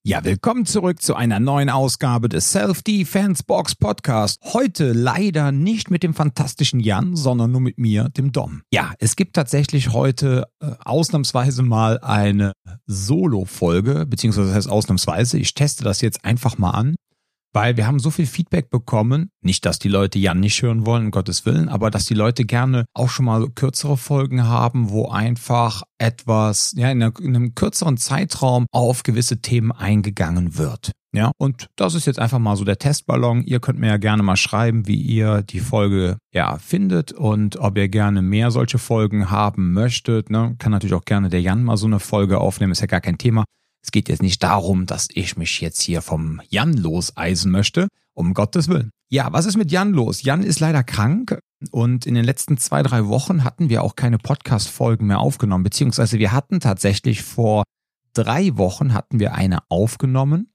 Ja, willkommen zurück zu einer neuen Ausgabe des Self-Defense Box Podcast. Heute leider nicht mit dem fantastischen Jan, sondern nur mit mir, dem Dom. Ja, es gibt tatsächlich heute ausnahmsweise mal eine Solo-Folge, beziehungsweise das heißt ausnahmsweise, ich teste das jetzt einfach mal an, weil wir haben so viel Feedback bekommen, nicht, dass die Leute Jan nicht hören wollen, um Gottes Willen, aber dass die Leute gerne auch schon mal kürzere Folgen haben, wo einfach etwas, ja, in einem kürzeren Zeitraum auf gewisse Themen eingegangen wird. Ja, und das ist jetzt einfach mal so der Testballon. Ihr könnt mir ja gerne mal schreiben, wie ihr die Folge findet und ob ihr gerne mehr solche Folgen haben möchtet. Ne? Kann natürlich auch gerne der Jan mal so eine Folge aufnehmen, ist ja gar kein Thema. Es geht jetzt nicht darum, dass ich mich jetzt hier vom Jan loseisen möchte, um Gottes Willen. Ja, was ist mit Jan los? Jan ist leider krank und in den letzten 2-3 Wochen hatten wir auch keine Podcast-Folgen mehr aufgenommen, beziehungsweise wir hatten tatsächlich vor 3 Wochen hatten wir eine aufgenommen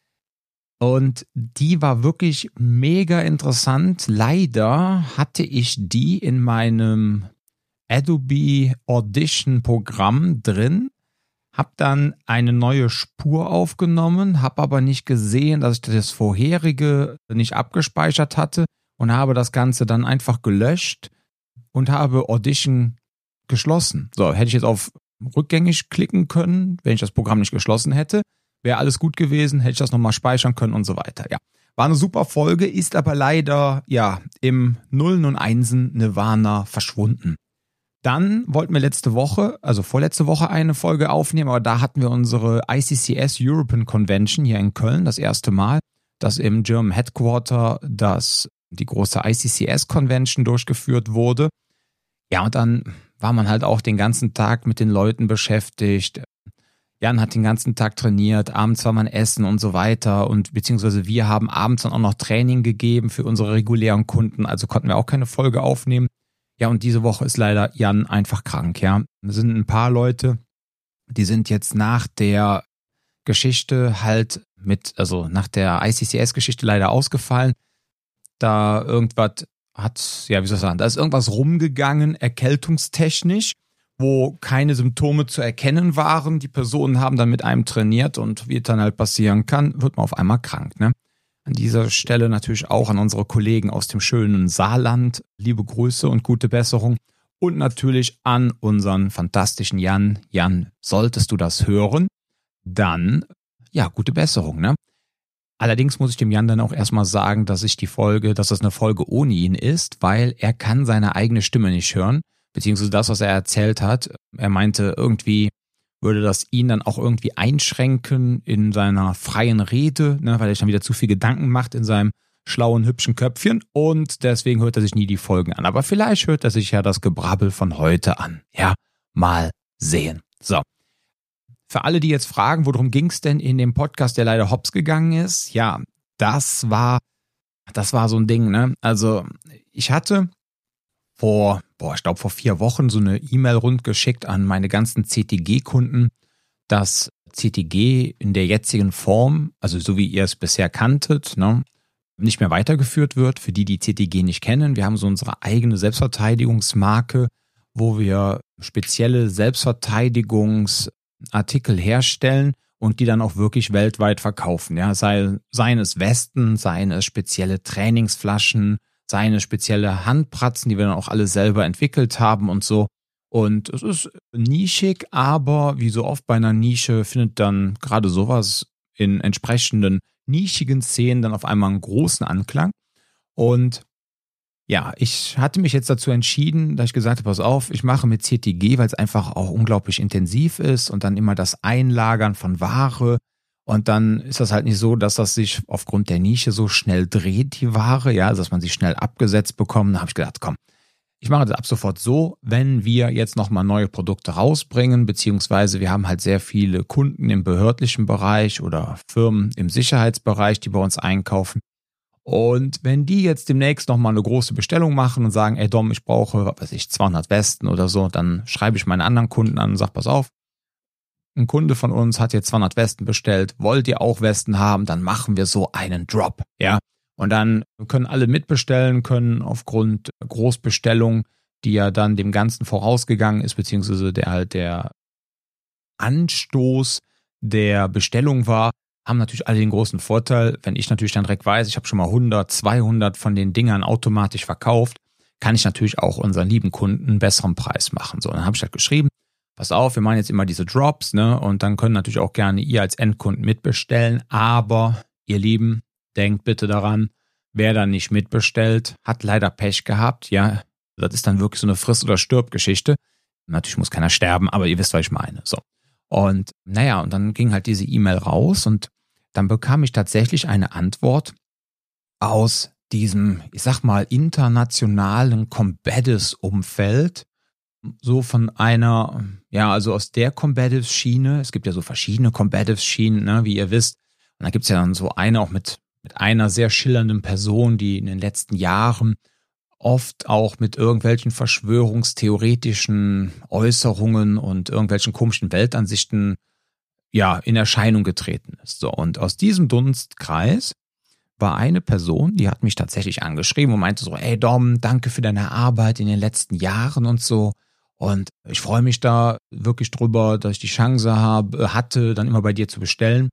und die war wirklich mega interessant. Leider hatte ich die in meinem Adobe Audition Programm drin. Hab dann eine neue Spur aufgenommen, habe aber nicht gesehen, dass ich das vorherige nicht abgespeichert hatte und habe das Ganze dann einfach gelöscht und habe Audition geschlossen. So, hätte ich jetzt auf rückgängig klicken können, wenn ich das Programm nicht geschlossen hätte, wäre alles gut gewesen, hätte ich das nochmal speichern können und so weiter. Ja, war eine super Folge, ist aber leider im Nullen und Einsen Nirvana verschwunden. Dann wollten wir vorletzte Woche eine Folge aufnehmen, aber da hatten wir unsere ICCS European Convention hier in Köln das erste Mal, dass im German Headquarter die große ICCS Convention durchgeführt wurde. Ja, und dann war man halt auch den ganzen Tag mit den Leuten beschäftigt. Jan hat den ganzen Tag trainiert, abends war man essen und so weiter und beziehungsweise wir haben abends dann auch noch Training gegeben für unsere regulären Kunden, also konnten wir auch keine Folge aufnehmen. Ja, und diese Woche ist leider Jan einfach krank, ja. Es sind ein paar Leute, die sind jetzt nach der Geschichte nach der ICCS-Geschichte leider ausgefallen. Da da ist irgendwas rumgegangen, erkältungstechnisch, wo keine Symptome zu erkennen waren. Die Personen haben dann mit einem trainiert und wie es dann halt passieren kann, wird man auf einmal krank, ne? An dieser Stelle natürlich auch an unsere Kollegen aus dem schönen Saarland. Liebe Grüße und gute Besserung. Und natürlich an unseren fantastischen Jan. Jan, solltest du das hören, dann, gute Besserung, ne? Allerdings muss ich dem Jan dann auch erstmal sagen, dass das eine Folge ohne ihn ist, weil er kann seine eigene Stimme nicht hören, beziehungsweise das, was er erzählt hat. Er meinte, irgendwie würde das ihn dann auch irgendwie einschränken in seiner freien Rede, ne, weil er sich dann wieder zu viel Gedanken macht in seinem schlauen, hübschen Köpfchen und deswegen hört er sich nie die Folgen an. Aber vielleicht hört er sich ja das Gebrabbel von heute an. Ja, mal sehen. So. Für alle, die jetzt fragen, worum ging es denn in dem Podcast, der leider hops gegangen ist? Ja, das war so ein Ding, ne? Also, ich hatte vor 4 Wochen so eine E-Mail rundgeschickt an meine ganzen CTG-Kunden, dass CTG in der jetzigen Form, also so wie ihr es bisher kanntet, ne, nicht mehr weitergeführt wird. Für die CTG nicht kennen, wir haben so unsere eigene Selbstverteidigungsmarke, wo wir spezielle Selbstverteidigungsartikel herstellen und die dann auch wirklich weltweit verkaufen. Ja, seien es Westen, seien es spezielle Trainingsflaschen, seine spezielle Handpratzen, die wir dann auch alle selber entwickelt haben und so. Und es ist nischig, aber wie so oft bei einer Nische findet dann gerade sowas in entsprechenden nischigen Szenen dann auf einmal einen großen Anklang. Und ja, ich hatte mich jetzt dazu entschieden, dass ich gesagt habe, pass auf, ich mache mit CTG, weil es einfach auch unglaublich intensiv ist und dann immer das Einlagern von Ware. Und dann ist das halt nicht so, dass das sich aufgrund der Nische so schnell dreht, die Ware, ja, also dass man sie schnell abgesetzt bekommt. Da habe ich gedacht, komm, ich mache das ab sofort so, wenn wir jetzt nochmal neue Produkte rausbringen, beziehungsweise wir haben halt sehr viele Kunden im behördlichen Bereich oder Firmen im Sicherheitsbereich, die bei uns einkaufen. Und wenn die jetzt demnächst nochmal eine große Bestellung machen und sagen, ey Dom, ich brauche, 200 Westen oder so, dann schreibe ich meine anderen Kunden an und sage, pass auf, ein Kunde von uns hat jetzt 200 Westen bestellt, wollt ihr auch Westen haben, dann machen wir so einen Drop, ja. Und dann können alle mitbestellen, können aufgrund Großbestellung, die ja dann dem Ganzen vorausgegangen ist, beziehungsweise der Anstoß der Bestellung war, haben natürlich alle den großen Vorteil, wenn ich natürlich dann direkt weiß, ich habe schon mal 100, 200 von den Dingern automatisch verkauft, kann ich natürlich auch unseren lieben Kunden einen besseren Preis machen. So, dann habe ich halt geschrieben, pass auf, wir machen jetzt immer diese Drops, ne? Und dann können natürlich auch gerne ihr als Endkunden mitbestellen. Aber ihr Lieben, denkt bitte daran, wer dann nicht mitbestellt, hat leider Pech gehabt. Ja, das ist dann wirklich so eine Friss- oder Stirb-Geschichte. Natürlich muss keiner sterben, aber ihr wisst, was ich meine. So. Und naja, und dann ging halt diese E-Mail raus und dann bekam ich tatsächlich eine Antwort aus diesem, ich sag mal, internationalen Combatives-Umfeld, so von einer, ja, also aus der Combatives-Schiene. Es gibt ja so verschiedene Combatives-Schienen, ne, wie ihr wisst. Und da gibt's ja dann so eine auch mit einer sehr schillernden Person, die in den letzten Jahren oft auch mit irgendwelchen verschwörungstheoretischen Äußerungen und irgendwelchen komischen Weltansichten ja in Erscheinung getreten ist. So, und aus diesem Dunstkreis war eine Person, die hat mich tatsächlich angeschrieben und meinte so, ey Dom, danke für deine Arbeit in den letzten Jahren und so. Und ich freue mich da wirklich drüber, dass ich die Chance hatte, dann immer bei dir zu bestellen.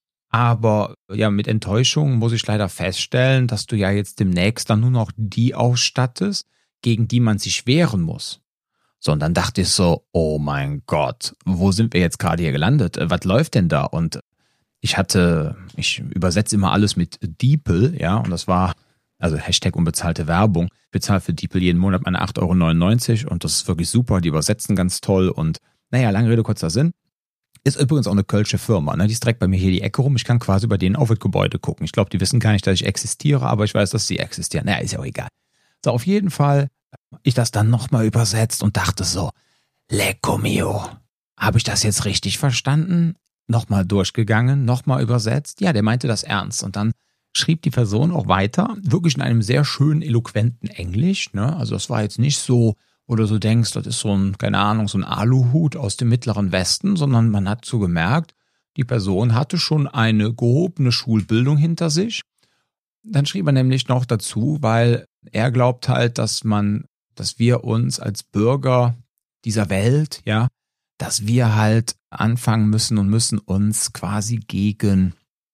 Aber ja, mit Enttäuschung muss ich leider feststellen, dass du ja jetzt demnächst dann nur noch die ausstattest, gegen die man sich wehren muss. So, und dann dachte ich so, oh mein Gott, wo sind wir jetzt gerade hier gelandet? Was läuft denn da? Und ich übersetze immer alles mit DeepL, ja, und das war, also Hashtag unbezahlte Werbung. Ich bezahle für DeepL jeden Monat meine 8,99 € und das ist wirklich super, die übersetzen ganz toll und naja, lange Rede, kurzer Sinn. Ist übrigens auch eine kölsche Firma, ne? Die ist direkt bei mir hier die Ecke rum. Ich kann quasi bei denen auf das Gebäude gucken. Ich glaube, die wissen gar nicht, dass ich existiere, aber ich weiß, dass sie existieren. Naja, ist ja auch egal. So, auf jeden Fall, ich das dann nochmal übersetzt und dachte so, Lecco mio. Habe ich das jetzt richtig verstanden? Nochmal durchgegangen, nochmal übersetzt. Ja, der meinte das ernst. Und dann schrieb die Person auch weiter, wirklich in einem sehr schönen, eloquenten Englisch, ne? Also das war jetzt nicht so, wo du so denkst, das ist so ein, keine Ahnung, so ein Aluhut aus dem Mittleren Westen, sondern man hat so gemerkt, die Person hatte schon eine gehobene Schulbildung hinter sich. Dann schrieb er nämlich noch dazu, weil er glaubt halt, dass wir uns als Bürger dieser Welt, ja, dass wir halt anfangen müssen uns quasi gegen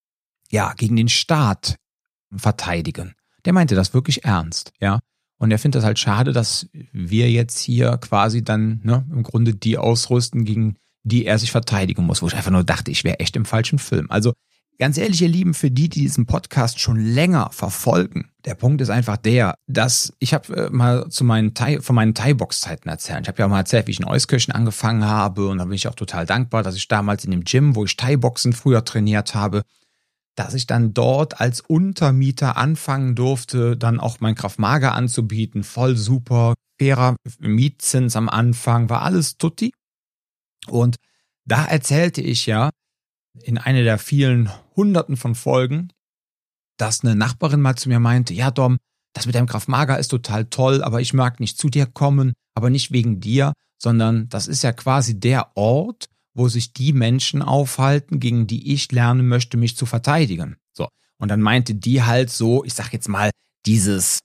den Staat verteidigen. Der meinte das wirklich ernst, ja. Und er findet das halt schade, dass wir jetzt hier quasi dann im Grunde die ausrüsten, gegen die er sich verteidigen muss. Wo ich einfach nur dachte, ich wäre echt im falschen Film. Also ganz ehrlich, ihr Lieben, für die diesen Podcast schon länger verfolgen, der Punkt ist einfach der, dass ich habe mal von meinen Thai-Box-Zeiten erzählt. Ich habe ja mal erzählt, wie ich in Euskirchen angefangen habe und da bin ich auch total dankbar, dass ich damals in dem Gym, wo ich Thai-Boxen früher trainiert habe, dass ich dann dort als Untermieter anfangen durfte, dann auch mein Krav Maga anzubieten. Voll super, fairer Mietzins am Anfang, war alles tutti. Und da erzählte ich ja in einer der vielen Hunderten von Folgen, dass eine Nachbarin mal zu mir meinte, ja Dom, das mit deinem Krav Maga ist total toll, aber ich mag nicht zu dir kommen, aber nicht wegen dir, sondern das ist ja quasi der Ort, wo sich die Menschen aufhalten, gegen die ich lernen möchte, mich zu verteidigen. So. Und dann meinte die halt so, ich sag jetzt mal, dieses,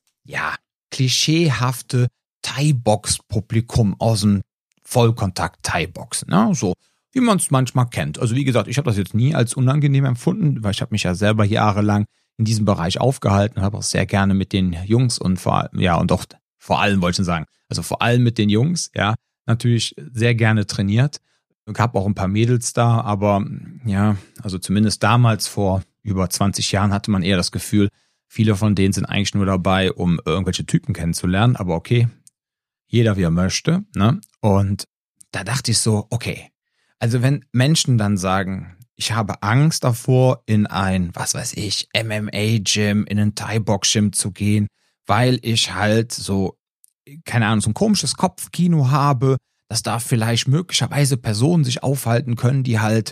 klischeehafte Thai-Box-Publikum aus dem Vollkontakt-Thai-Boxen, ne? So, wie man es manchmal kennt. Also wie gesagt, ich habe das jetzt nie als unangenehm empfunden, weil ich habe mich ja selber jahrelang in diesem Bereich aufgehalten und habe auch sehr gerne mit den Jungs und vor allem wollte ich sagen, also vor allem mit den Jungs, ja, natürlich sehr gerne trainiert. Gab auch ein paar Mädels da, aber ja, also zumindest damals vor über 20 Jahren hatte man eher das Gefühl, viele von denen sind eigentlich nur dabei, um irgendwelche Typen kennenzulernen, aber okay, jeder wie er möchte, ne? Und da dachte ich so, okay, also wenn Menschen dann sagen, ich habe Angst davor, in ein, was weiß ich, MMA-Gym, in ein Thai-Box-Gym zu gehen, weil ich halt so, keine Ahnung, so ein komisches Kopfkino habe, dass da vielleicht möglicherweise Personen sich aufhalten können, die halt,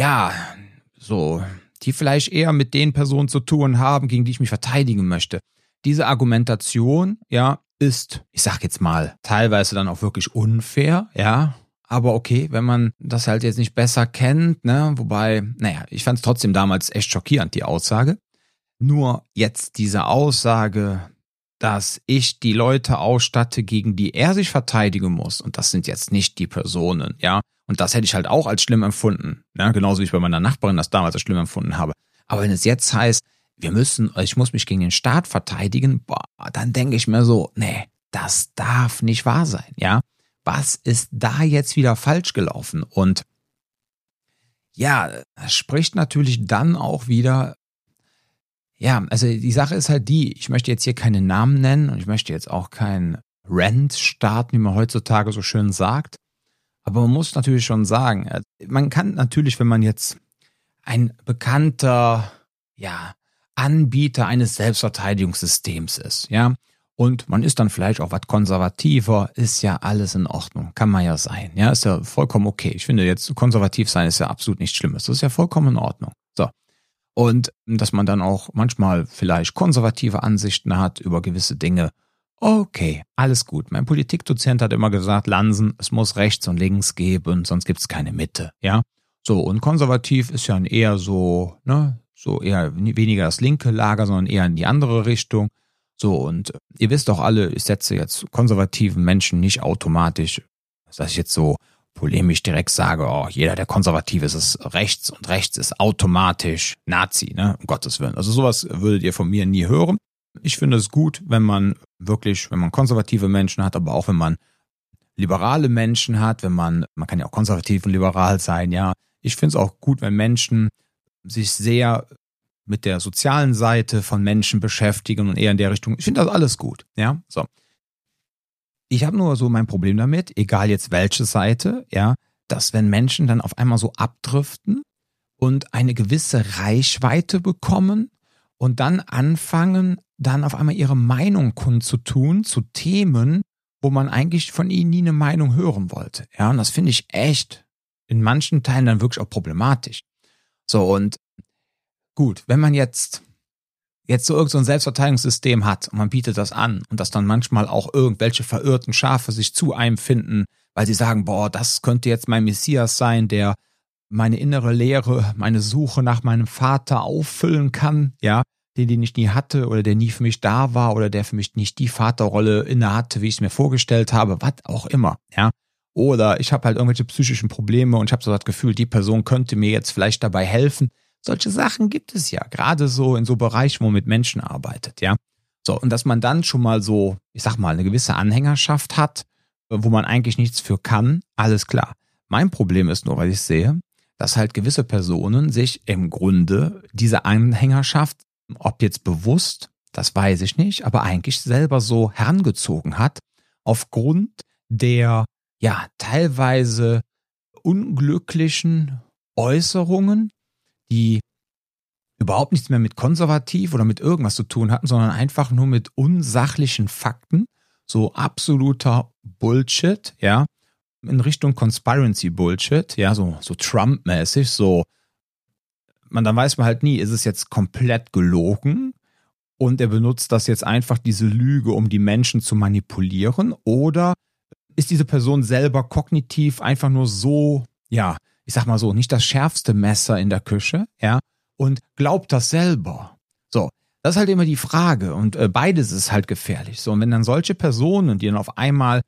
die vielleicht eher mit den Personen zu tun haben, gegen die ich mich verteidigen möchte. Diese Argumentation, ist, ich sag jetzt mal, teilweise dann auch wirklich unfair, aber okay, wenn man das halt jetzt nicht besser kennt, ne, wobei, ich fand es trotzdem damals echt schockierend, die Aussage. Nur jetzt diese Aussage, dass ich die Leute ausstatte, gegen die er sich verteidigen muss. Und das sind jetzt nicht die Personen, ja. Und das hätte ich halt auch als schlimm empfunden. Ja, genauso wie ich bei meiner Nachbarin das damals als schlimm empfunden habe. Aber wenn es jetzt heißt, ich muss mich gegen den Staat verteidigen, dann denke ich mir so, nee, das darf nicht wahr sein, ja. Was ist da jetzt wieder falsch gelaufen? Und ja, das spricht natürlich dann auch wieder, ja, also die Sache ist halt die, ich möchte jetzt hier keine Namen nennen und ich möchte jetzt auch kein Rant starten, wie man heutzutage so schön sagt. Aber man muss natürlich schon sagen, man kann natürlich, wenn man jetzt ein bekannter, ja, Anbieter eines Selbstverteidigungssystems ist, ja, und man ist dann vielleicht auch was konservativer, ist ja alles in Ordnung, kann man ja sein, ja, ist ja vollkommen okay. Ich finde jetzt, konservativ sein ist ja absolut nichts Schlimmes, das ist ja vollkommen in Ordnung. So. Und dass man dann auch manchmal vielleicht konservative Ansichten hat über gewisse Dinge. Okay, alles gut. Mein Politikdozent hat immer gesagt, Lansen, es muss rechts und links geben, sonst gibt es keine Mitte, ja. So, und konservativ ist ja eher so, ne, so eher weniger das linke Lager, sondern eher in die andere Richtung. So, und ihr wisst doch alle, ich setze jetzt konservativen Menschen nicht automatisch, dass ich jetzt so polemisch direkt sage, oh, jeder, der konservativ ist, ist rechts und rechts ist automatisch Nazi, ne, um Gottes Willen. Also sowas würdet ihr von mir nie hören. Ich finde es gut, wenn man konservative Menschen hat, aber auch wenn man liberale Menschen hat, man kann ja auch konservativ und liberal sein, ja. Ich finde es auch gut, wenn Menschen sich sehr mit der sozialen Seite von Menschen beschäftigen und eher in der Richtung. Ich finde das alles gut, ja. So. Ich habe nur so mein Problem damit, egal jetzt welche Seite, ja, dass wenn Menschen dann auf einmal so abdriften und eine gewisse Reichweite bekommen und dann anfangen, dann auf einmal ihre Meinung kundzutun zu Themen, wo man eigentlich von ihnen nie eine Meinung hören wollte. Ja, und das finde ich echt in manchen Teilen dann wirklich auch problematisch. So, und gut, wenn man jetzt so irgend so ein Selbstverteidigungssystem hat und man bietet das an und dass dann manchmal auch irgendwelche verirrten Schafe sich zu einem finden, weil sie sagen, boah, das könnte jetzt mein Messias sein, der meine innere Leere, meine Suche nach meinem Vater auffüllen kann, ja, den ich nie hatte oder der nie für mich da war oder der für mich nicht die Vaterrolle inne hatte, wie ich es mir vorgestellt habe, was auch immer, ja. Oder ich habe halt irgendwelche psychischen Probleme und ich habe so das Gefühl, die Person könnte mir jetzt vielleicht dabei helfen. Solche Sachen gibt es ja, gerade so in so Bereichen, wo man mit Menschen arbeitet, ja. So, und dass man dann schon mal so, ich sag mal, eine gewisse Anhängerschaft hat, wo man eigentlich nichts für kann, alles klar. Mein Problem ist nur, weil ich sehe, dass halt gewisse Personen sich im Grunde diese Anhängerschaft, ob jetzt bewusst, das weiß ich nicht, aber eigentlich selber so herangezogen hat, aufgrund der, ja, teilweise unglücklichen Äußerungen, die überhaupt nichts mehr mit konservativ oder mit irgendwas zu tun hatten, sondern einfach nur mit unsachlichen Fakten, so absoluter Bullshit, ja, in Richtung Conspiracy Bullshit, ja, so Trump-mäßig, so, dann weiß man halt nie, ist es jetzt komplett gelogen und er benutzt das jetzt einfach, diese Lüge, um die Menschen zu manipulieren, oder ist diese Person selber kognitiv einfach nur so, ja, ich sag mal so, nicht das schärfste Messer in der Küche, ja, und glaubt das selber. So, das ist halt immer die Frage und beides ist halt gefährlich. So, und wenn dann solche Personen, die dann auf einmal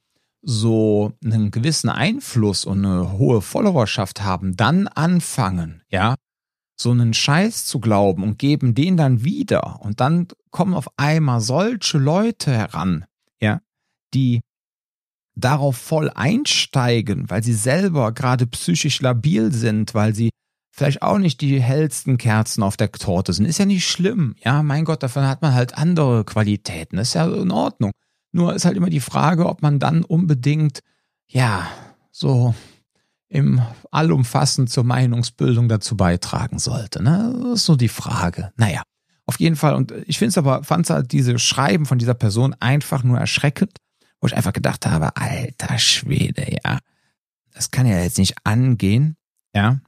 so einen gewissen Einfluss und eine hohe Followerschaft haben, dann anfangen, ja, so einen Scheiß zu glauben und geben den dann wieder und dann kommen auf einmal solche Leute heran, ja, die darauf voll einsteigen, weil sie selber gerade psychisch labil sind, weil sie vielleicht auch nicht die hellsten Kerzen auf der Torte sind. Ist ja nicht schlimm. Ja, mein Gott, davon hat man halt andere Qualitäten. Das ist ja in Ordnung. Nur ist halt immer die Frage, ob man dann unbedingt, ja, so im allumfassend zur Meinungsbildung dazu beitragen sollte. Ne? Das ist so die Frage. Naja, auf jeden Fall. Und ich fand halt diese Schreiben von dieser Person einfach nur erschreckend, wo ich einfach gedacht habe, alter Schwede, ja, das kann ja jetzt nicht angehen, ja.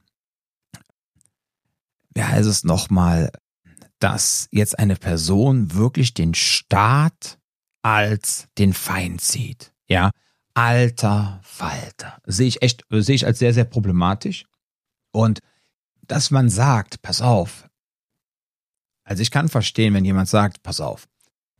Wie heißt es nochmal, dass jetzt eine Person wirklich den Staat als den Feind sieht, ja. Alter Falter. Sehe ich als sehr, sehr problematisch. Und dass man sagt, pass auf, also ich kann verstehen, wenn jemand sagt, pass auf,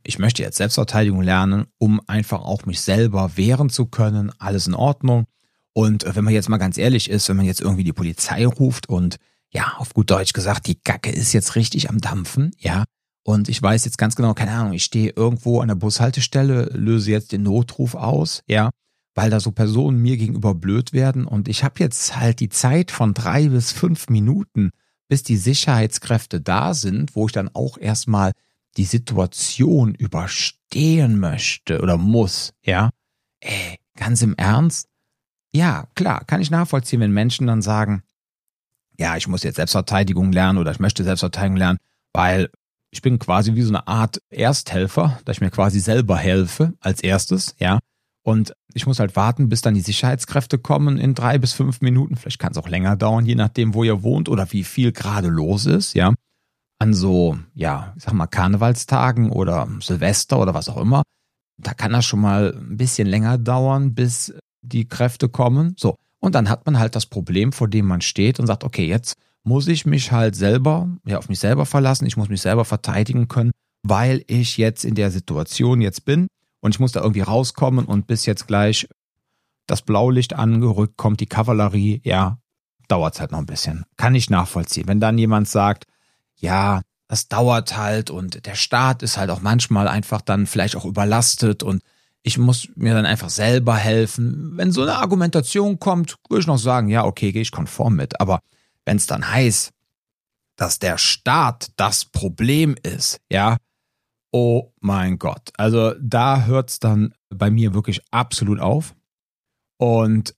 ich möchte jetzt Selbstverteidigung lernen, um einfach auch mich selber wehren zu können, alles in Ordnung. Und wenn man jetzt mal ganz ehrlich ist, wenn man jetzt irgendwie die Polizei ruft und ja, auf gut Deutsch gesagt, die Kacke ist jetzt richtig am Dampfen, ja, und ich weiß jetzt ganz genau, keine Ahnung, ich stehe irgendwo an der Bushaltestelle, löse jetzt den Notruf aus, ja, weil da so Personen mir gegenüber blöd werden und ich habe jetzt halt die Zeit von 3 bis 5 Minuten, bis die Sicherheitskräfte da sind, wo ich dann auch erstmal die Situation überstehen möchte oder muss, ja. Ganz im Ernst? Ja, klar, kann ich nachvollziehen, wenn Menschen dann sagen, ja, ich muss jetzt Selbstverteidigung lernen oder ich möchte Selbstverteidigung lernen, weil ich bin quasi wie so eine Art Ersthelfer, dass ich mir quasi selber helfe als erstes, ja. Und ich muss halt warten, bis dann die Sicherheitskräfte kommen in 3 bis 5 Minuten. Vielleicht kann es auch länger dauern, je nachdem, wo ihr wohnt oder wie viel gerade los ist, ja. An so, ja, ich sag mal, Karnevalstagen oder Silvester oder was auch immer, da kann das schon mal ein bisschen länger dauern, bis die Kräfte kommen. So. Und dann hat man halt das Problem, vor dem man steht und sagt, okay, jetzt muss ich mich halt selber, ja, auf mich selber verlassen, ich muss mich selber verteidigen können, weil ich jetzt in der Situation jetzt bin und ich muss da irgendwie rauskommen und bis jetzt gleich das Blaulicht angerückt kommt, die Kavallerie, ja, dauert es halt noch ein bisschen. Kann ich nachvollziehen. Wenn dann jemand sagt, ja, das dauert halt und der Staat ist halt auch manchmal einfach dann vielleicht auch überlastet und ich muss mir dann einfach selber helfen. Wenn so eine Argumentation kommt, würde ich noch sagen, ja, okay, gehe ich konform mit. Aber wenn es dann heißt, dass der Staat das Problem ist, ja, oh mein Gott. Also da hört es dann bei mir wirklich absolut auf. Und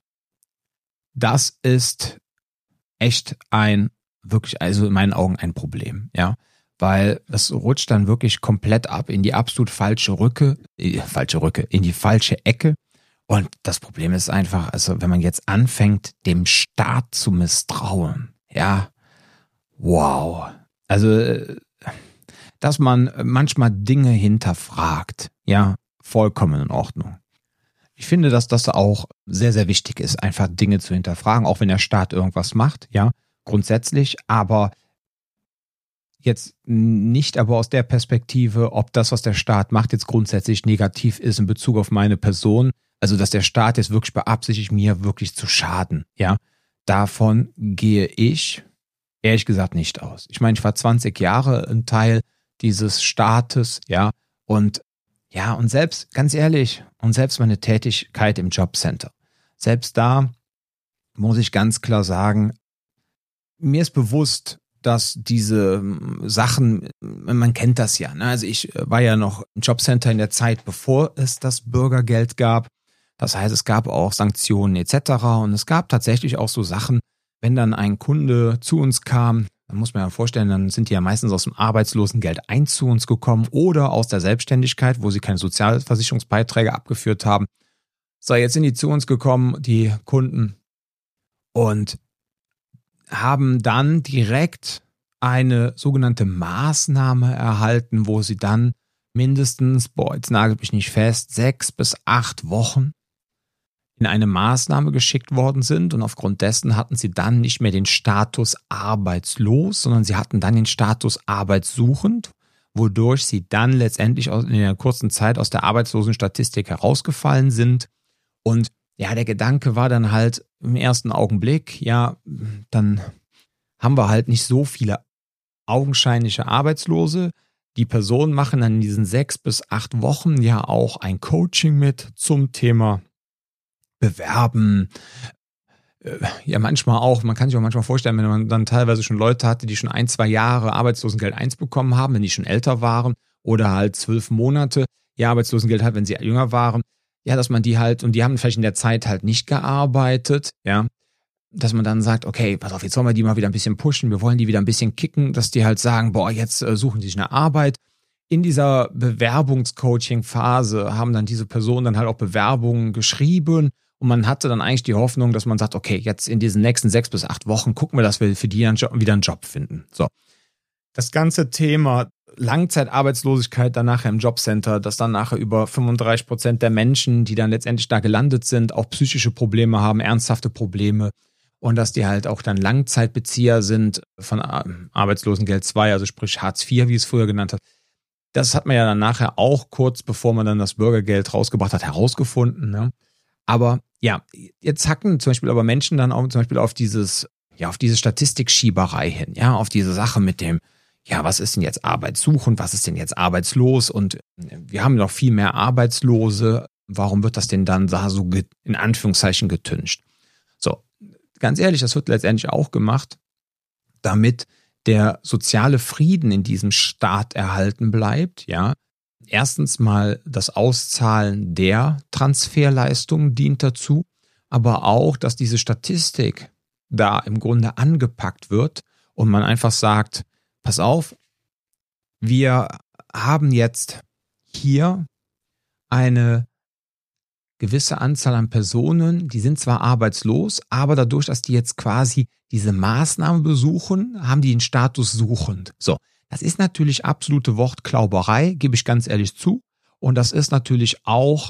das ist echt wirklich, also in meinen Augen ein Problem, ja. Weil das rutscht dann wirklich komplett ab in die absolut falsche in die falsche Ecke. Und das Problem ist einfach, also wenn man jetzt anfängt, dem Staat zu misstrauen, ja, wow. Also, dass man manchmal Dinge hinterfragt, ja, vollkommen in Ordnung. Ich finde, dass das auch sehr, sehr wichtig ist, einfach Dinge zu hinterfragen, auch wenn der Staat irgendwas macht, ja, grundsätzlich, aber jetzt nicht aber aus der Perspektive, ob das, was der Staat macht, jetzt grundsätzlich negativ ist in Bezug auf meine Person. Also, dass der Staat jetzt wirklich beabsichtigt, mir wirklich zu schaden. Ja, davon gehe ich ehrlich gesagt nicht aus. Ich meine, ich war 20 Jahre ein Teil dieses Staates, ja, und selbst, ganz ehrlich, und selbst meine Tätigkeit im Jobcenter, selbst da muss ich ganz klar sagen, mir ist bewusst, dass diese Sachen, man kennt das ja, ne? Also ich war ja noch im Jobcenter in der Zeit, bevor es das Bürgergeld gab. Das heißt, es gab auch Sanktionen etc. Und es gab tatsächlich auch so Sachen, wenn dann ein Kunde zu uns kam, dann muss man ja vorstellen, dann sind die ja meistens aus dem Arbeitslosengeld 1 zu uns gekommen oder aus der Selbstständigkeit, wo sie keine Sozialversicherungsbeiträge abgeführt haben. So, jetzt sind die zu uns gekommen, die Kunden, und haben dann direkt eine sogenannte Maßnahme erhalten, wo sie dann mindestens, jetzt nagelt mich nicht fest, 6 bis 8 Wochen in eine Maßnahme geschickt worden sind und aufgrund dessen hatten sie dann nicht mehr den Status arbeitslos, sondern sie hatten dann den Status arbeitssuchend, wodurch sie dann letztendlich in einer kurzen Zeit aus der Arbeitslosenstatistik herausgefallen sind. Und ja, der Gedanke war dann halt im ersten Augenblick, ja, dann haben wir halt nicht so viele augenscheinliche Arbeitslose. Die Personen machen dann in diesen 6 bis 8 Wochen ja auch ein Coaching mit zum Thema Bewerben. Ja, manchmal auch, man kann sich auch manchmal vorstellen, wenn man dann teilweise schon Leute hatte, die schon 1, 2 Jahre Arbeitslosengeld 1 bekommen haben, wenn die schon älter waren oder halt 12 Monate ja Arbeitslosengeld hat, wenn sie jünger waren, ja, dass man die halt, und die haben vielleicht in der Zeit halt nicht gearbeitet, ja, dass man dann sagt, okay, pass auf, jetzt wollen wir die mal wieder ein bisschen pushen, wir wollen die wieder ein bisschen kicken, dass die halt sagen, boah, jetzt suchen die sich eine Arbeit. In dieser Bewerbungscoaching-Phase haben dann diese Personen dann halt auch Bewerbungen geschrieben und man hatte dann eigentlich die Hoffnung, dass man sagt, okay, jetzt in diesen nächsten 6 bis 8 Wochen gucken wir, dass wir für die dann wieder einen Job finden. So. Das ganze Thema Langzeitarbeitslosigkeit dann nachher im Jobcenter, dass dann nachher über 35% der Menschen, die dann letztendlich da gelandet sind, auch psychische Probleme haben, ernsthafte Probleme und dass die halt auch dann Langzeitbezieher sind von Arbeitslosengeld 2, also sprich Hartz IV, wie es früher genannt hat. Das hat man ja dann nachher auch kurz bevor man dann das Bürgergeld rausgebracht hat, herausgefunden. Ne? Aber ja, jetzt hacken zum Beispiel aber Menschen dann auch zum Beispiel auf auf diese Statistikschieberei hin, ja, auf diese Sache mit dem, ja, was ist denn jetzt arbeitssuchend, was ist denn jetzt arbeitslos und wir haben noch viel mehr Arbeitslose, warum wird das denn dann da so in Anführungszeichen getüncht? So, ganz ehrlich, das wird letztendlich auch gemacht, damit der soziale Frieden in diesem Staat erhalten bleibt, ja. Erstens mal das Auszahlen der Transferleistungen dient dazu, aber auch, dass diese Statistik da im Grunde angepackt wird und man einfach sagt, pass auf, wir haben jetzt hier eine gewisse Anzahl an Personen, die sind zwar arbeitslos, aber dadurch, dass die jetzt quasi diese Maßnahme besuchen, haben die den Status suchend. So, das ist natürlich absolute Wortklauberei, gebe ich ganz ehrlich zu. Und das ist natürlich auch,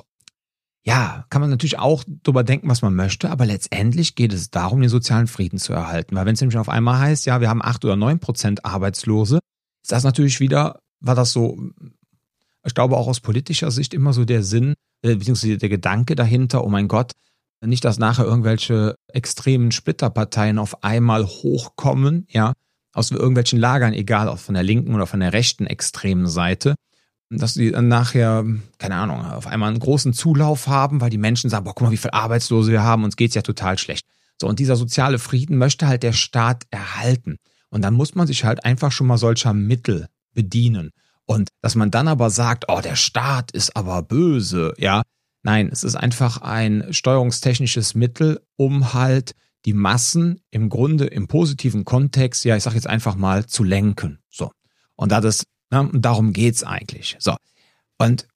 ja, kann man natürlich auch drüber denken, was man möchte, aber letztendlich geht es darum, den sozialen Frieden zu erhalten. Weil wenn es nämlich auf einmal heißt, ja, wir haben 8 oder 9% Arbeitslose, ist das natürlich wieder, war das so, ich glaube auch aus politischer Sicht immer so der Sinn, beziehungsweise der Gedanke dahinter, oh mein Gott, nicht, dass nachher irgendwelche extremen Splitterparteien auf einmal hochkommen, ja, aus irgendwelchen Lagern, egal ob von der linken oder von der rechten extremen Seite, dass die dann nachher, keine Ahnung, auf einmal einen großen Zulauf haben, weil die Menschen sagen, boah, guck mal, wie viele Arbeitslose wir haben, uns geht's ja total schlecht. So, und dieser soziale Frieden möchte halt der Staat erhalten. Und dann muss man sich halt einfach schon mal solcher Mittel bedienen. Und dass man dann aber sagt, oh, der Staat ist aber böse, ja. Nein, es ist einfach ein steuerungstechnisches Mittel, um halt die Massen im Grunde im positiven Kontext, ja, ich sag jetzt einfach mal, zu lenken. So. Und darum geht's eigentlich. So. Und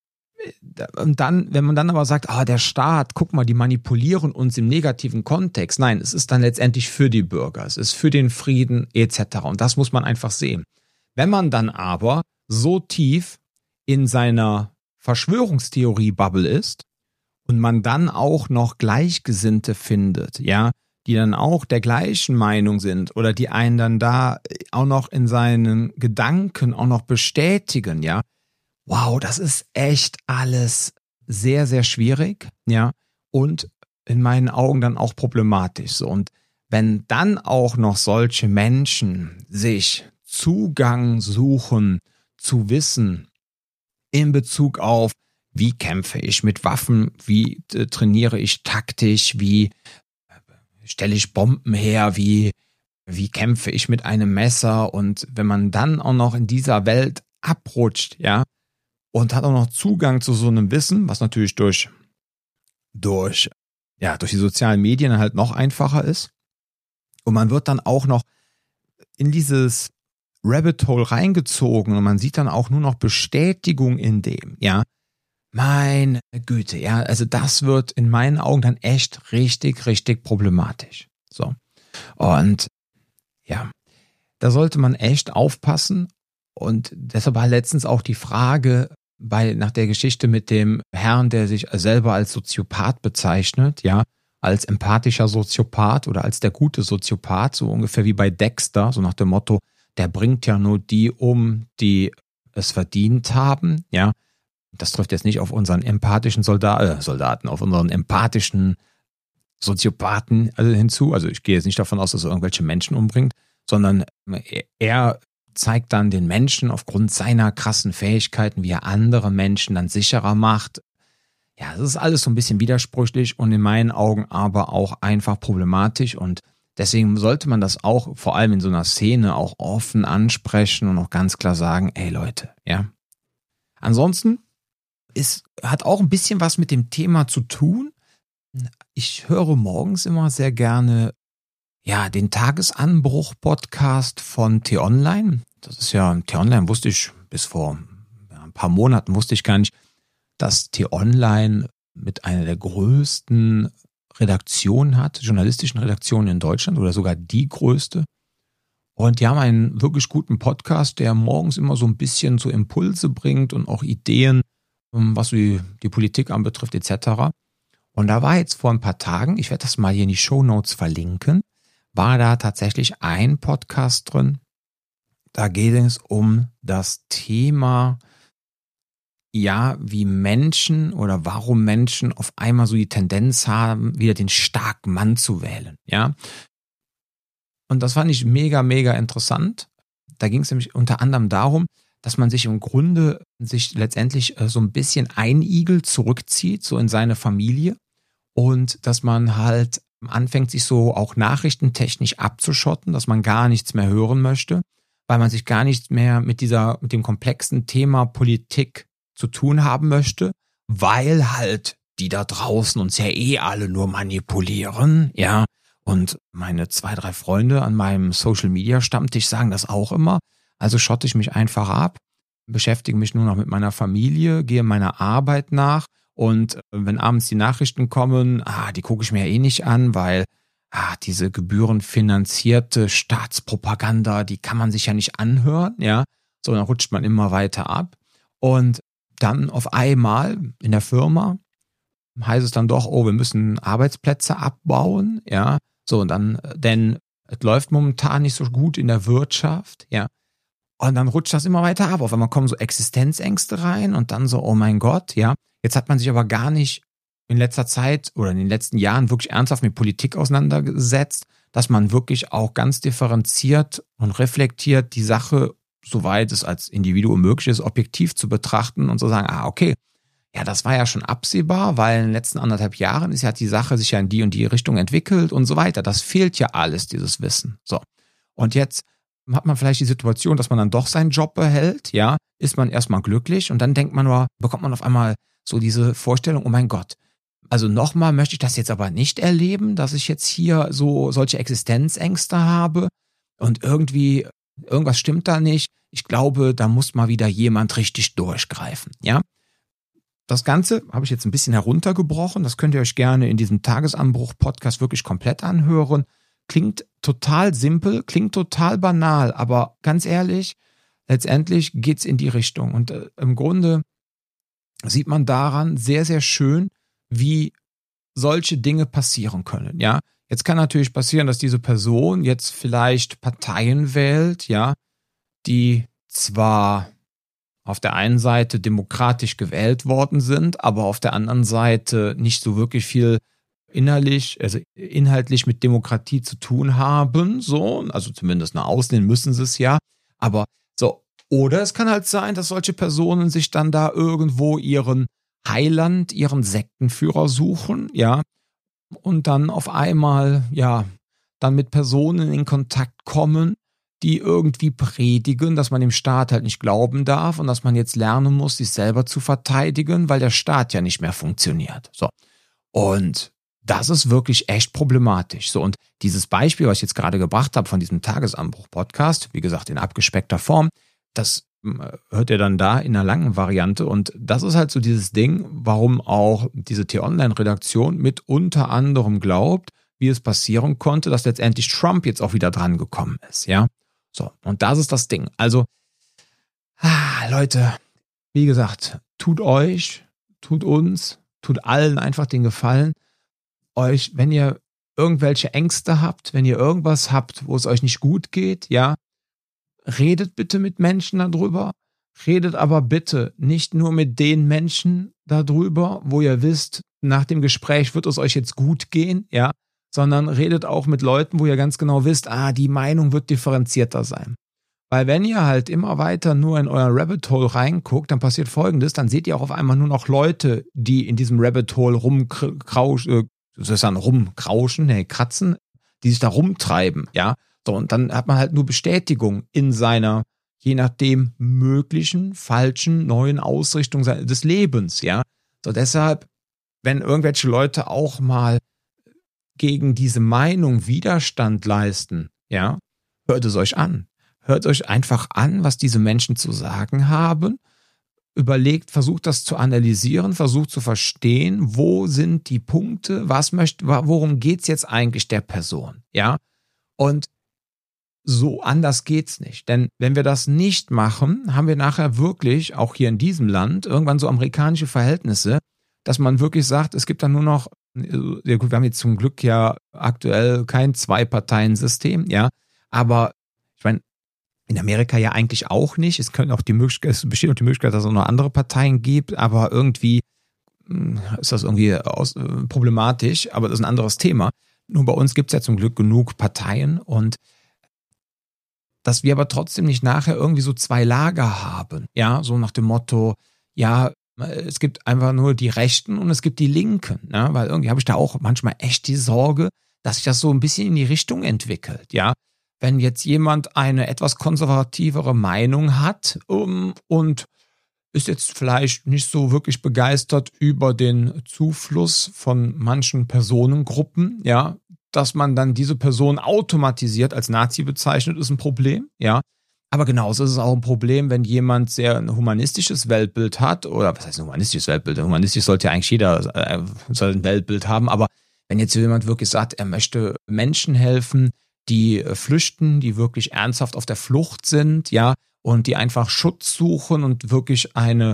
dann, wenn man dann aber sagt, der Staat, guck mal, die manipulieren uns im negativen Kontext. Nein, es ist dann letztendlich für die Bürger, es ist für den Frieden etc. Und das muss man einfach sehen. Wenn man dann aber so tief in seiner Verschwörungstheorie-Bubble ist und man dann auch noch Gleichgesinnte findet, ja, die dann auch der gleichen Meinung sind oder die einen dann da auch noch in seinen Gedanken auch noch bestätigen, ja, wow, das ist echt alles sehr, sehr schwierig, ja, und in meinen Augen dann auch problematisch. So. Und wenn dann auch noch solche Menschen sich Zugang suchen zu Wissen in Bezug auf, wie kämpfe ich mit Waffen, wie trainiere ich taktisch, wie stelle ich Bomben her, wie kämpfe ich mit einem Messer, und wenn man dann auch noch in dieser Welt abrutscht, ja, und hat auch noch Zugang zu so einem Wissen, was natürlich durch die sozialen Medien halt noch einfacher ist, und man wird dann auch noch in dieses Rabbit Hole reingezogen und man sieht dann auch nur noch Bestätigung in dem, ja. Meine Güte, ja, also das wird in meinen Augen dann echt richtig, richtig problematisch. So. Und ja, da sollte man echt aufpassen, und deshalb war letztens auch die Frage nach der Geschichte mit dem Herrn, der sich selber als Soziopath bezeichnet, ja, als empathischer Soziopath oder als der gute Soziopath, so ungefähr wie bei Dexter, so nach dem Motto, der bringt ja nur die um, die es verdient haben, ja. Das trifft jetzt nicht auf unseren empathischen Soldaten, auf unseren empathischen Soziopathen hinzu. Also ich gehe jetzt nicht davon aus, dass er irgendwelche Menschen umbringt, sondern er zeigt dann den Menschen aufgrund seiner krassen Fähigkeiten, wie er andere Menschen dann sicherer macht. Ja, das ist alles so ein bisschen widersprüchlich und in meinen Augen aber auch einfach problematisch, und deswegen sollte man das auch vor allem in so einer Szene auch offen ansprechen und auch ganz klar sagen, ey Leute, ja. Ansonsten hat auch ein bisschen was mit dem Thema zu tun. Ich höre morgens immer sehr gerne den Tagesanbruch-Podcast von T-Online. Das ist ja, T-Online wusste ich bis vor ein paar Monaten, wusste ich gar nicht, dass T-Online mit einer der größten Redaktionen hat, journalistischen Redaktionen in Deutschland oder sogar die größte. Und die haben einen wirklich guten Podcast, der morgens immer so ein bisschen so Impulse bringt und auch Ideen, was die Politik anbetrifft etc. Und da war jetzt vor ein paar Tagen, ich werde das mal hier in die Shownotes verlinken, war da tatsächlich ein Podcast drin, da geht es um das Thema, ja, wie Menschen oder warum Menschen auf einmal so die Tendenz haben, wieder den starken Mann zu wählen, ja. Und das fand ich mega, mega interessant. Da ging es nämlich unter anderem darum, dass man sich im Grunde sich letztendlich so ein bisschen einigelt, zurückzieht, so in seine Familie und dass man halt anfängt, sich so auch nachrichtentechnisch abzuschotten, dass man gar nichts mehr hören möchte, weil man sich gar nichts mehr mit dem komplexen Thema Politik zu tun haben möchte, weil halt die da draußen uns ja alle nur manipulieren, ja. Und meine 2, 3 Freunde an meinem Social-Media-Stammtisch sagen das auch immer. Also schotte ich mich einfach ab, beschäftige mich nur noch mit meiner Familie, gehe meiner Arbeit nach und wenn abends die Nachrichten kommen, die gucke ich mir ja nicht an, weil diese gebührenfinanzierte Staatspropaganda, die kann man sich ja nicht anhören, ja. So, dann rutscht man immer weiter ab. Und dann auf einmal in der Firma heißt es dann doch, wir müssen Arbeitsplätze abbauen, ja. So, und dann, denn es läuft momentan nicht so gut in der Wirtschaft, ja. Und dann rutscht das immer weiter ab. Auf einmal kommen so Existenzängste rein und dann so, oh mein Gott, ja. Jetzt hat man sich aber gar nicht in letzter Zeit oder in den letzten Jahren wirklich ernsthaft mit Politik auseinandergesetzt, dass man wirklich auch ganz differenziert und reflektiert die Sache, soweit es als Individuum möglich ist, objektiv zu betrachten und zu sagen, okay, ja, das war ja schon absehbar, weil in den letzten 1,5 Jahren hat die Sache sich ja in die und die Richtung entwickelt und so weiter. Das fehlt ja alles, dieses Wissen. So. Und jetzt hat man vielleicht die Situation, dass man dann doch seinen Job behält, ja, ist man erstmal glücklich und dann bekommt man auf einmal so diese Vorstellung, oh mein Gott, also nochmal möchte ich das jetzt aber nicht erleben, dass ich jetzt hier so solche Existenzängste habe und irgendwas stimmt da nicht. Ich glaube, da muss mal wieder jemand richtig durchgreifen, ja. Das Ganze habe ich jetzt ein bisschen heruntergebrochen. Das könnt ihr euch gerne in diesem Tagesanbruch-Podcast wirklich komplett anhören. Klingt total simpel, klingt total banal, aber ganz ehrlich, letztendlich geht's in die Richtung. Und im Grunde sieht man daran sehr, sehr schön, wie solche Dinge passieren können. Ja, jetzt kann natürlich passieren, dass diese Person jetzt vielleicht Parteien wählt, ja, die zwar auf der einen Seite demokratisch gewählt worden sind, aber auf der anderen Seite nicht so wirklich viel inhaltlich mit Demokratie zu tun haben, so, also zumindest nach außen hin müssen sie es ja, aber so, oder es kann halt sein, dass solche Personen sich dann da irgendwo ihren Heiland, ihren Sektenführer suchen, ja, und dann auf einmal, ja, dann mit Personen in Kontakt kommen, die irgendwie predigen, dass man dem Staat halt nicht glauben darf und dass man jetzt lernen muss, sich selber zu verteidigen, weil der Staat ja nicht mehr funktioniert. So. Und das ist wirklich echt problematisch. So, und dieses Beispiel, was ich jetzt gerade gebracht habe von diesem Tagesanbruch-Podcast, wie gesagt, in abgespeckter Form, das hört ihr dann da in einer langen Variante. Und das ist halt so dieses Ding, warum auch diese T-Online-Redaktion mit unter anderem glaubt, wie es passieren konnte, dass letztendlich Trump jetzt auch wieder dran gekommen ist, ja. So, und das ist das Ding. Also, Leute, wie gesagt, tut euch, tut uns, tut allen einfach den Gefallen, euch, wenn ihr irgendwelche Ängste habt, wenn ihr irgendwas habt, wo es euch nicht gut geht, ja, redet bitte mit Menschen darüber, redet aber bitte nicht nur mit den Menschen darüber, wo ihr wisst, nach dem Gespräch wird es euch jetzt gut gehen, ja, sondern redet auch mit Leuten, wo ihr ganz genau wisst, die Meinung wird differenzierter sein. Weil wenn ihr halt immer weiter nur in euer Rabbit Hole reinguckt, dann passiert Folgendes, dann seht ihr auch auf einmal nur noch Leute, die in diesem Rabbit Hole kratzen, die sich da rumtreiben, ja. So, und dann hat man halt nur Bestätigung in seiner, je nachdem, möglichen, falschen, neuen Ausrichtung des Lebens, ja. So, deshalb, wenn irgendwelche Leute auch mal gegen diese Meinung Widerstand leisten, ja, hört es euch an. Hört euch einfach an, was diese Menschen zu sagen haben. Überlegt, versucht das zu analysieren, versucht zu verstehen, wo sind die Punkte, worum geht's jetzt eigentlich der Person, ja? Und so anders geht's nicht. Denn wenn wir das nicht machen, haben wir nachher wirklich, auch hier in diesem Land, irgendwann so amerikanische Verhältnisse, dass man wirklich sagt, es gibt dann nur noch, ja gut, wir haben jetzt zum Glück ja aktuell kein Zwei-Parteien-System, ja, aber ich meine, In Amerika ja eigentlich auch nicht. Es besteht auch die Möglichkeit, dass es auch noch andere Parteien gibt, aber irgendwie ist das irgendwie problematisch, aber das ist ein anderes Thema. Nur bei uns gibt es ja zum Glück genug Parteien und dass wir aber trotzdem nicht nachher irgendwie so zwei Lager haben. Ja, so nach dem Motto, ja, es gibt einfach nur die Rechten und es gibt die Linken. Ne? Weil irgendwie habe ich da auch manchmal echt die Sorge, dass sich das so ein bisschen in die Richtung entwickelt. Ja, wenn jetzt jemand eine etwas konservativere Meinung hat und ist jetzt vielleicht nicht so wirklich begeistert über den Zufluss von manchen Personengruppen, ja, dass man dann diese Person automatisiert als Nazi bezeichnet, ist ein Problem, ja. Aber genauso ist es auch ein Problem, wenn jemand sehr ein humanistisches Weltbild hat, oder was heißt ein humanistisches Weltbild? Humanistisch sollte ja eigentlich jeder soll ein Weltbild haben, aber wenn jetzt jemand wirklich sagt, er möchte Menschen helfen, die flüchten, die wirklich ernsthaft auf der Flucht sind, ja, und die einfach Schutz suchen und wirklich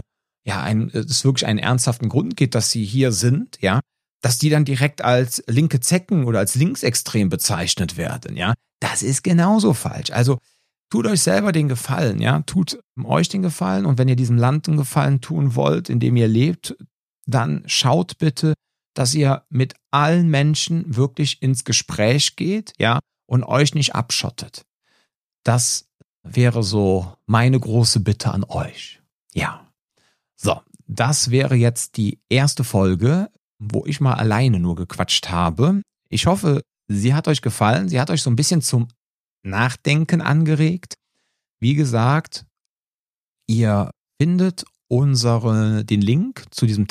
es wirklich einen ernsthaften Grund gibt, dass sie hier sind, ja, dass die dann direkt als linke Zecken oder als linksextrem bezeichnet werden, ja, das ist genauso falsch. Also tut euch selber den Gefallen, ja, tut euch den Gefallen und wenn ihr diesem Land einen Gefallen tun wollt, in dem ihr lebt, dann schaut bitte, dass ihr mit allen Menschen wirklich ins Gespräch geht, ja, und euch nicht abschottet. Das wäre so meine große Bitte an euch. Ja. So, das wäre jetzt die erste Folge, wo ich mal alleine nur gequatscht habe. Ich hoffe, sie hat euch gefallen. Sie hat euch so ein bisschen zum Nachdenken angeregt. Wie gesagt, ihr findet den Link zu diesem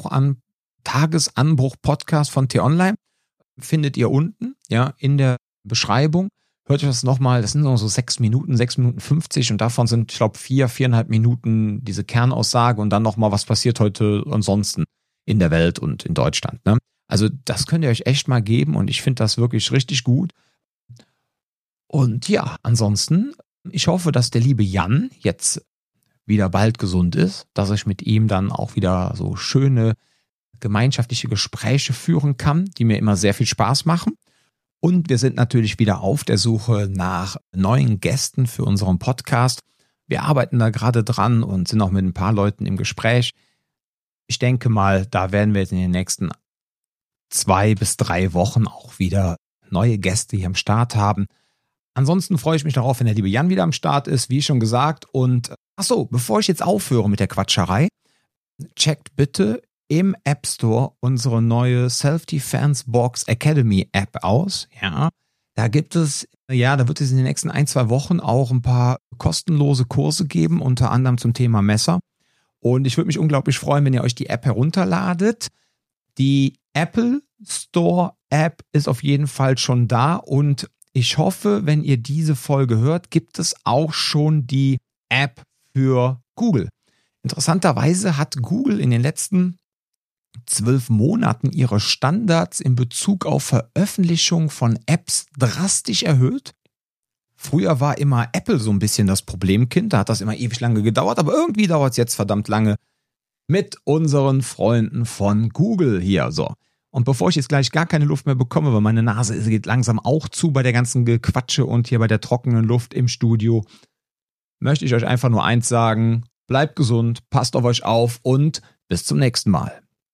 Tagesanbruch-Podcast von T-Online findet ihr unten, ja, in der Beschreibung. Hört euch das nochmal, das sind noch so 6 Minuten 50 und davon sind, ich glaube, 4,5 Minuten diese Kernaussage und dann nochmal, was passiert heute ansonsten in der Welt und in Deutschland. Ne? Also das könnt ihr euch echt mal geben und ich finde das wirklich richtig gut. Und ja, ansonsten, ich hoffe, dass der liebe Jan jetzt wieder bald gesund ist, dass ich mit ihm dann auch wieder so schöne gemeinschaftliche Gespräche führen kann, die mir immer sehr viel Spaß machen. Und wir sind natürlich wieder auf der Suche nach neuen Gästen für unseren Podcast. Wir arbeiten da gerade dran und sind auch mit ein paar Leuten im Gespräch. Ich denke mal, da werden wir jetzt in den nächsten 2 bis 3 Wochen auch wieder neue Gäste hier am Start haben. Ansonsten freue ich mich darauf, wenn der liebe Jan wieder am Start ist, wie schon gesagt. Und bevor ich jetzt aufhöre mit der Quatscherei, checkt bitte im App Store unsere neue Self-Defense Box Academy App aus. Ja, da wird es in den nächsten 1-2 Wochen auch ein paar kostenlose Kurse geben, unter anderem zum Thema Messer. Und ich würde mich unglaublich freuen, wenn ihr euch die App herunterladet. Die Apple Store App ist auf jeden Fall schon da und ich hoffe, wenn ihr diese Folge hört, gibt es auch schon die App für Google. Interessanterweise hat Google in den letzten 12 Monaten ihre Standards in Bezug auf Veröffentlichung von Apps drastisch erhöht. Früher war immer Apple so ein bisschen das Problemkind, da hat das immer ewig lange gedauert, aber irgendwie dauert es jetzt verdammt lange mit unseren Freunden von Google hier. So. Und bevor ich jetzt gleich gar keine Luft mehr bekomme, weil meine Nase geht langsam auch zu bei der ganzen Gequatsche und hier bei der trockenen Luft im Studio, möchte ich euch einfach nur eins sagen: Bleibt gesund, passt auf euch auf und bis zum nächsten Mal.